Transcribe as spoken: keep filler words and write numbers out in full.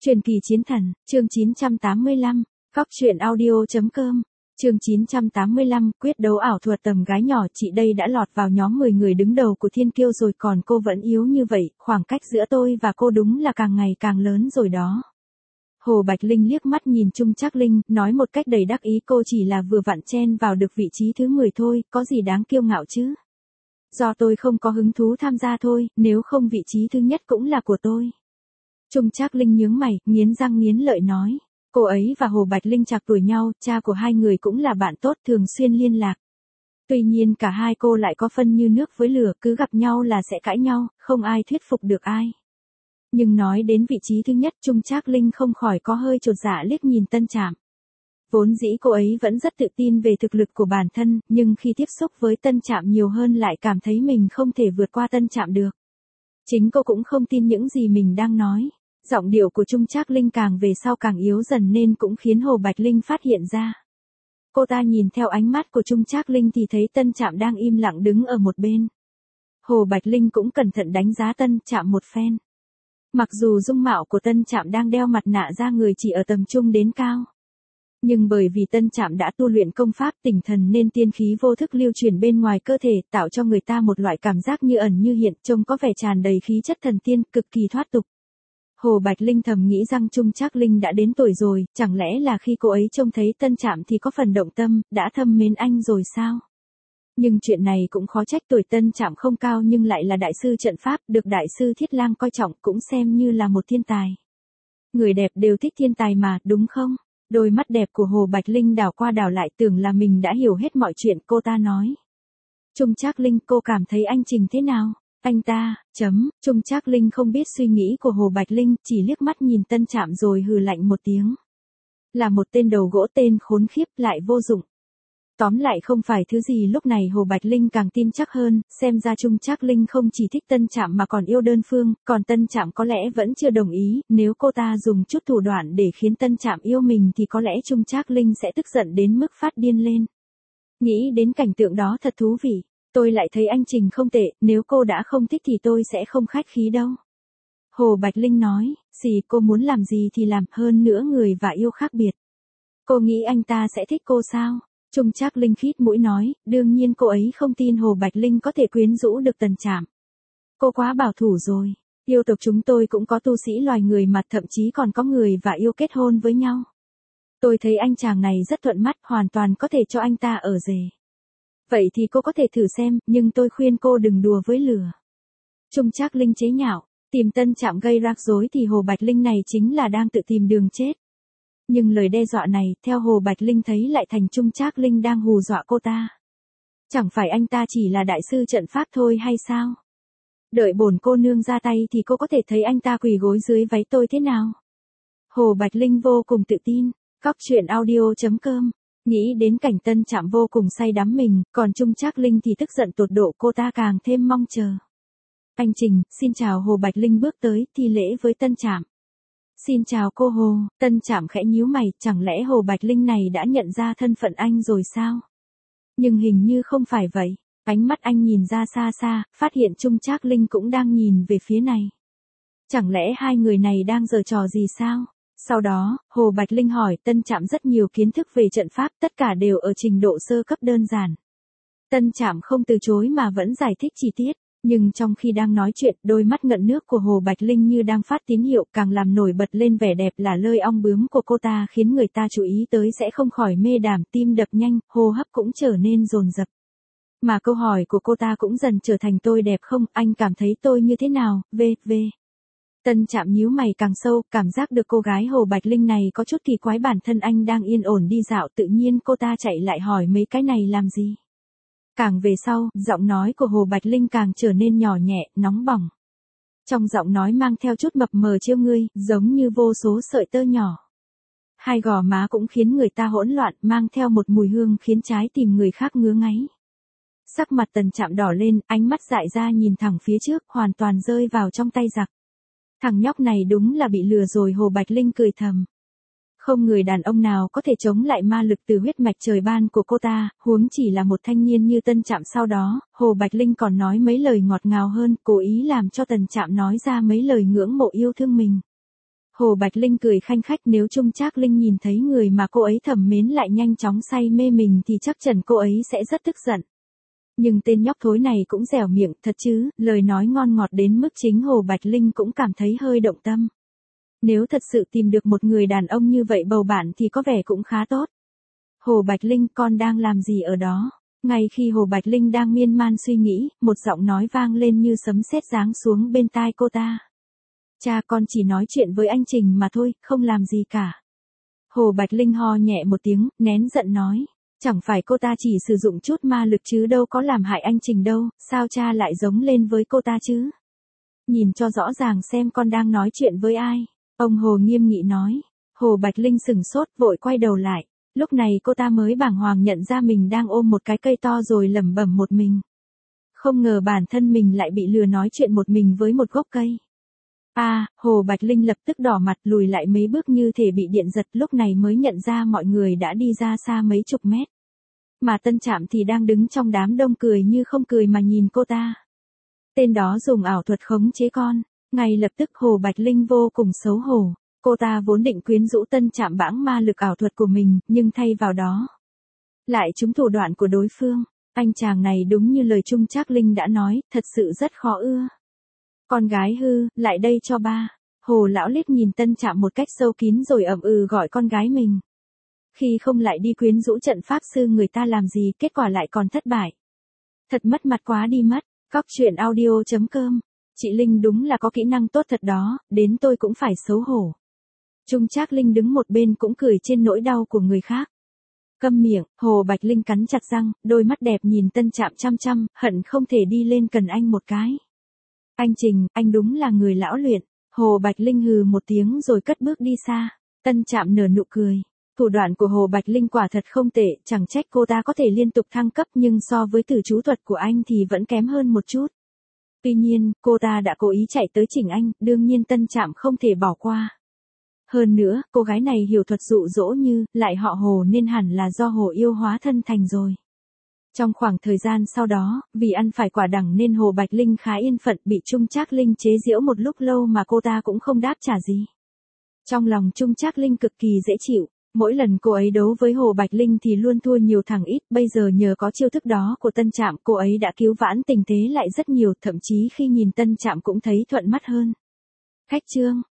Truyền kỳ chiến thần, chương chín trăm tám mươi lăm, Cóc truyện audio chấm com, chương chín trăm tám mươi lăm, quyết đấu ảo thuật tầm gái nhỏ, chị đây đã lọt vào nhóm mười người đứng đầu của thiên kiêu rồi còn cô vẫn yếu như vậy, khoảng cách giữa tôi và cô đúng là càng ngày càng lớn rồi đó. Hồ Bạch Linh liếc mắt nhìn Trung Trác Linh, nói một cách đầy đắc ý, cô chỉ là vừa vặn chen vào được vị trí thứ mười thôi, có gì đáng kiêu ngạo chứ. Do tôi không có hứng thú tham gia thôi, nếu không vị trí thứ nhất cũng là của tôi. Trung Trác Linh nhướng mày, nghiến răng nghiến lợi nói. Cô ấy và Hồ Bạch Linh trạc tuổi nhau, cha của hai người cũng là bạn tốt thường xuyên liên lạc. Tuy nhiên cả hai cô lại có phân như nước với lửa, cứ gặp nhau là sẽ cãi nhau, không ai thuyết phục được ai. Nhưng nói đến vị trí thứ nhất, Trung Trác Linh không khỏi có hơi chột dạ liếc nhìn Tân Trạm. Vốn dĩ cô ấy vẫn rất tự tin về thực lực của bản thân, nhưng khi tiếp xúc với Tân Trạm nhiều hơn lại cảm thấy mình không thể vượt qua Tân Trạm được. Chính cô cũng không tin những gì mình đang nói. Giọng điệu của Trung Trác Linh càng về sau càng yếu dần nên cũng khiến Hồ Bạch Linh phát hiện ra. Cô ta nhìn theo ánh mắt của Trung Trác Linh thì thấy Tân Trạm đang im lặng đứng ở một bên. Hồ Bạch Linh cũng cẩn thận đánh giá Tân Trạm một phen. Mặc dù dung mạo của Tân Trạm đang đeo mặt nạ ra người chỉ ở tầm trung đến cao. Nhưng bởi vì Tân Trạm đã tu luyện công pháp tỉnh thần nên tiên khí vô thức lưu truyền bên ngoài cơ thể, tạo cho người ta một loại cảm giác như ẩn như hiện, trông có vẻ tràn đầy khí chất thần tiên, cực kỳ thoát tục. Hồ Bạch Linh thầm nghĩ rằng Trung Trác Linh đã đến tuổi rồi, chẳng lẽ là khi cô ấy trông thấy Tân Trạm thì có phần động tâm, đã thâm mến anh rồi sao? Nhưng chuyện này cũng khó trách, tuổi Tân Trạm không cao nhưng lại là đại sư trận pháp, được đại sư Thiết Lang coi trọng, cũng xem như là một thiên tài. Người đẹp đều thích thiên tài mà, đúng không? Đôi mắt đẹp của Hồ Bạch Linh đảo qua đảo lại, tưởng là mình đã hiểu hết mọi chuyện, cô ta nói. Trung Trác Linh, cô cảm thấy anh Trình thế nào? Anh ta, chấm, Trung Trác Linh không biết suy nghĩ của Hồ Bạch Linh, chỉ liếc mắt nhìn Tân Trạm rồi hừ lạnh một tiếng. Là một tên đầu gỗ, tên khốn khiếp, lại vô dụng. Tóm lại không phải thứ gì. Lúc này Hồ Bạch Linh càng tin chắc hơn, xem ra Trung Trác Linh không chỉ thích Tân Trạm mà còn yêu đơn phương, còn Tân Trạm có lẽ vẫn chưa đồng ý, nếu cô ta dùng chút thủ đoạn để khiến Tân Trạm yêu mình thì có lẽ Trung Trác Linh sẽ tức giận đến mức phát điên lên. Nghĩ đến cảnh tượng đó thật thú vị. Tôi lại thấy anh Trình không tệ, nếu cô đã không thích thì tôi sẽ không khách khí đâu. Hồ Bạch Linh nói, gì cô muốn làm gì thì làm, hơn nữa người và yêu khác biệt. Cô nghĩ anh ta sẽ thích cô sao? Trung Trác Linh khít mũi nói, đương nhiên cô ấy không tin Hồ Bạch Linh có thể quyến rũ được Tân Trạm. Cô quá bảo thủ rồi, yêu tộc chúng tôi cũng có tu sĩ loài người mà, thậm chí còn có người và yêu kết hôn với nhau. Tôi thấy anh chàng này rất thuận mắt, hoàn toàn có thể cho anh ta ở rể. Vậy thì cô có thể thử xem, nhưng tôi khuyên cô đừng đùa với lửa. Trung Trác Linh chế nhạo, tìm Tân Trạm gây rắc rối thì Hồ Bạch Linh này chính là đang tự tìm đường chết. Nhưng lời đe dọa này, theo Hồ Bạch Linh thấy lại thành Trung Trác Linh đang hù dọa cô ta. Chẳng phải anh ta chỉ là đại sư trận pháp thôi hay sao? Đợi bổn cô nương ra tay thì cô có thể thấy anh ta quỳ gối dưới váy tôi thế nào? Hồ Bạch Linh vô cùng tự tin, Cóc truyện audio chấm com. Nghĩ đến cảnh Tân Trạm vô cùng say đắm mình, còn Trung Trác Linh thì tức giận tột độ, cô ta càng thêm mong chờ. Anh Trình, xin chào. Hồ Bạch Linh bước tới, thi lễ với Tân Trạm. Xin chào cô Hồ. Tân Trạm khẽ nhíu mày, chẳng lẽ Hồ Bạch Linh này đã nhận ra thân phận anh rồi sao? Nhưng hình như không phải vậy. Ánh mắt anh nhìn ra xa xa, phát hiện Trung Trác Linh cũng đang nhìn về phía này. Chẳng lẽ hai người này đang giở trò gì sao? Sau đó, Hồ Bạch Linh hỏi Tân Trạm rất nhiều kiến thức về trận pháp, tất cả đều ở trình độ sơ cấp đơn giản. Tân Trạm không từ chối mà vẫn giải thích chi tiết, nhưng trong khi đang nói chuyện, đôi mắt ngận nước của Hồ Bạch Linh như đang phát tín hiệu, càng làm nổi bật lên vẻ đẹp là lơi ong bướm của cô ta, khiến người ta chú ý tới sẽ không khỏi mê đảm, tim đập nhanh, hô hấp cũng trở nên dồn dập. Mà câu hỏi của cô ta cũng dần trở thành tôi đẹp không, anh cảm thấy tôi như thế nào, vê vê. Tân Trạm nhíu mày càng sâu, cảm giác được cô gái Hồ Bạch Linh này có chút kỳ quái, bản thân anh đang yên ổn đi dạo, tự nhiên cô ta chạy lại hỏi mấy cái này làm gì. Càng về sau, giọng nói của Hồ Bạch Linh càng trở nên nhỏ nhẹ, nóng bỏng. Trong giọng nói mang theo chút mập mờ trêu ngươi, giống như vô số sợi tơ nhỏ. Hai gò má cũng khiến người ta hỗn loạn, mang theo một mùi hương khiến trái tim người khác ngứa ngáy. Sắc mặt Tân Trạm đỏ lên, ánh mắt dại ra nhìn thẳng phía trước, hoàn toàn rơi vào trong tay giặc. Thằng nhóc này đúng là bị lừa rồi. Hồ Bạch Linh cười thầm. Không người đàn ông nào có thể chống lại ma lực từ huyết mạch trời ban của cô ta, huống chỉ là một thanh niên như Tân Trạm. Sau đó, Hồ Bạch Linh còn nói mấy lời ngọt ngào hơn, cố ý làm cho Tân Trạm nói ra mấy lời ngưỡng mộ yêu thương mình. Hồ Bạch Linh cười khanh khách, nếu Trung Trác Linh nhìn thấy người mà cô ấy thầm mến lại nhanh chóng say mê mình thì chắc chắn cô ấy sẽ rất tức giận. Nhưng tên nhóc thối này cũng dẻo miệng thật chứ, lời nói ngon ngọt đến mức chính Hồ Bạch Linh cũng cảm thấy hơi động tâm. Nếu thật sự tìm được một người đàn ông như vậy bầu bạn thì có vẻ cũng khá tốt. Hồ Bạch Linh, con đang làm gì ở đó? Ngay khi Hồ Bạch Linh đang miên man suy nghĩ, một giọng nói vang lên như sấm sét giáng xuống bên tai cô ta. Cha, con chỉ nói chuyện với anh Trình mà thôi, không làm gì cả. Hồ Bạch Linh ho nhẹ một tiếng, nén giận nói. Chẳng phải cô ta chỉ sử dụng chút ma lực chứ đâu có làm hại anh Trình đâu, sao cha lại giống lên với cô ta chứ? Nhìn cho rõ ràng xem con đang nói chuyện với ai. Ông Hồ nghiêm nghị nói. Hồ Bạch Linh sừng sốt, vội quay đầu lại. Lúc này cô ta mới bàng hoàng nhận ra mình đang ôm một cái cây to rồi lẩm bẩm một mình. Không ngờ bản thân mình lại bị lừa nói chuyện một mình với một gốc cây. À, Hồ Bạch Linh lập tức đỏ mặt lùi lại mấy bước như thể bị điện giật, lúc này mới nhận ra mọi người đã đi ra xa mấy chục mét. Mà Tân Trạm thì đang đứng trong đám đông cười như không cười mà nhìn cô ta. Tên đó dùng ảo thuật khống chế con, ngay lập tức Hồ Bạch Linh vô cùng xấu hổ. Cô ta vốn định quyến rũ Tân Trạm bãng ma lực ảo thuật của mình, nhưng thay vào đó lại trúng thủ đoạn của đối phương. Anh chàng này đúng như lời Trung Trác Linh đã nói, thật sự rất khó ưa. Con gái hư, lại đây cho ba. Hồ lão liếc nhìn Tân Trạm một cách sâu kín rồi ậm ừ gọi con gái mình. Khi không lại đi quyến rũ trận pháp sư người ta làm gì, kết quả lại còn thất bại. Thật mất mặt quá đi mất. Cóc truyện audio chấm com. Chị Linh đúng là có kỹ năng tốt thật đó, đến tôi cũng phải xấu hổ. Trung Trác Linh đứng một bên cũng cười trên nỗi đau của người khác. Câm miệng, Hồ Bạch Linh cắn chặt răng, đôi mắt đẹp nhìn Tân Trạm chăm chăm, hận không thể đi lên cần anh một cái. Anh Trình, anh đúng là người lão luyện. Hồ Bạch Linh hừ một tiếng rồi cất bước đi xa. Tân Trạm nở nụ cười. Thủ đoạn của Hồ Bạch Linh quả thật không tệ, chẳng trách cô ta có thể liên tục thăng cấp, nhưng so với từ chú thuật của anh thì vẫn kém hơn một chút. Tuy nhiên, cô ta đã cố ý chạy tới chỉnh anh, đương nhiên Tân Trạm không thể bỏ qua. Hơn nữa, cô gái này hiểu thuật dụ dỗ như, lại họ Hồ nên hẳn là do Hồ yêu hóa thân thành rồi. Trong khoảng thời gian sau đó, vì ăn phải quả đắng nên Hồ Bạch Linh khá yên phận, bị Trung Trác Linh chế giễu một lúc lâu mà cô ta cũng không đáp trả gì. Trong lòng Trung Trác Linh cực kỳ dễ chịu, mỗi lần cô ấy đấu với Hồ Bạch Linh thì luôn thua nhiều thằng ít, bây giờ nhờ có chiêu thức đó của Tân Trạm, cô ấy đã cứu vãn tình thế lại rất nhiều, thậm chí khi nhìn Tân Trạm cũng thấy thuận mắt hơn. Khách trương